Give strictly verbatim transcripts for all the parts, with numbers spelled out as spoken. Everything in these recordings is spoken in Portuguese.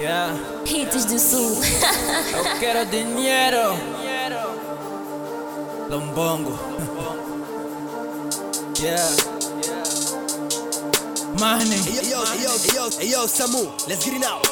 Yeah. Hits do Sul. Eu quero dinheiro. Lombongo. Yeah. Money. Hey yo, hey yo, hey yo, hey yo, Samu, let's get it now.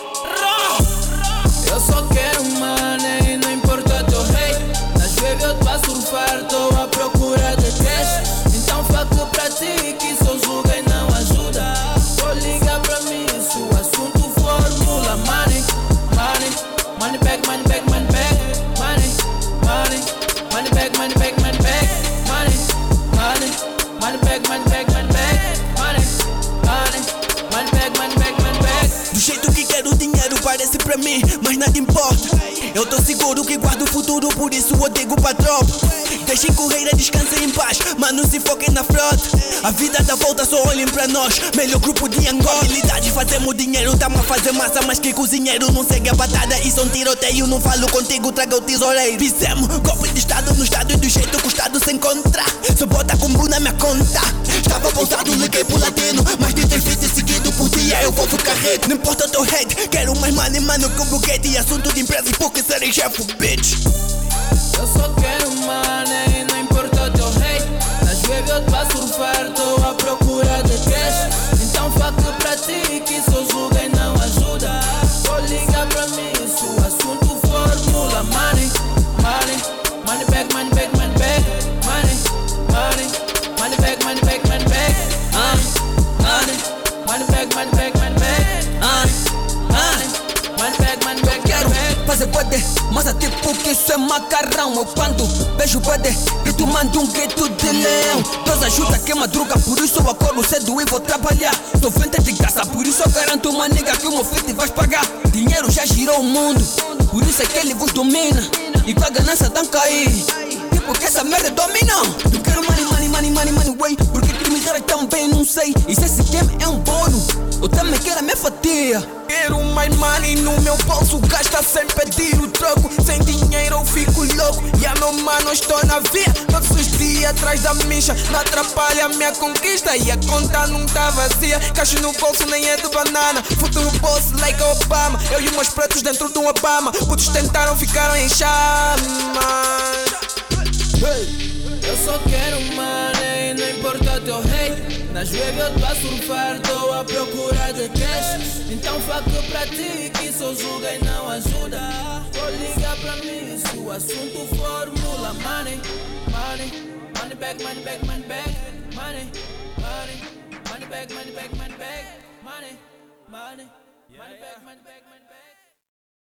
Eu só quero money, não importa teu hate. Nas waves eu tô a surfar, tô à procura de cash. Então faço pra ti que só julga e não ajuda. Vou ligar pra mim se o assunto formula. Money, money, money back, money back, money back. Money, money, money back, money back, money back. Money, money, money back, money back, money back. Money, money, money back, money back, money back. Do jeito que quero dinheiro parece pra mim, mas nada importa. Eu tô seguro que guardo o futuro, por isso eu digo pra tropa: deixem correira, descansem em paz, mano, se foquem na frota. A vida dá volta, só olhem pra nós, melhor grupo de Angola. Habilidade, fazemos dinheiro, tamo a fazer massa, mas que cozinheiro não segue a batada. Isso é um tiroteio, não falo contigo, traga o tesoureiro. Fizemos golpe de estado no estado e do jeito que o estado se encontra. Só bota combo na minha conta. Estava pausado, liguei pro latino, mas de ter feito seguido por dia eu vou ficar reto. Não importa o teu hate, quero mais money, mano, com buquete. E assunto de empresa e porque serem chefe, bitch. Eu só quero money, não importa o teu hate. Nas waves eu tô a surfar, tô à procura de cash. Então faço pra ti que só julga e não ajuda. Vou ligar pra mim se o assunto formula. Money, money, money back, money back, money back. Money, money, money back, money back, money back. Money, money, money back, money back, money back. Money, money, money back, money back, money back. Fazer pode, mas é tipo que isso é macarrão. Eu quando beijo pode, e tu manda um grito de leão. Deus ajuda que é madruga, por isso eu acordo cedo e vou trabalhar. Tô venda de graça, por isso eu garanto uma nigga que o meu feito vais pagar. Dinheiro já girou o mundo, por isso é que ele vos domina. E com a ganância tão cair, tipo que essa merda domina. Eu quero money, money, money, money, money, way. Porque que me quero também não sei. E se esse game é um bolo, eu também quero a minha fatia. Quero mais money no meu bolso, gasta sem pedir o troco. Sem dinheiro eu fico louco, e a meu mano estou na via. Todos os dias atrás da micha, não atrapalha a minha conquista. E a conta não tá vazia, caixa no bolso nem é de banana. Futuro boss like Obama, eu e os meus pretos dentro de um Obama. Putos tentaram, ficaram em chamas. Eu só quero money, não importa o teu hate. Nas waves eu tô a surfar, tô à procura de cash. Então faço pra ti que só julga e não ajuda. Vou ligar pra mim se o assunto formula. Money, money, money back, money back, money back. Money, money, money back, money back, money back. Money, money, money back, money back, money back.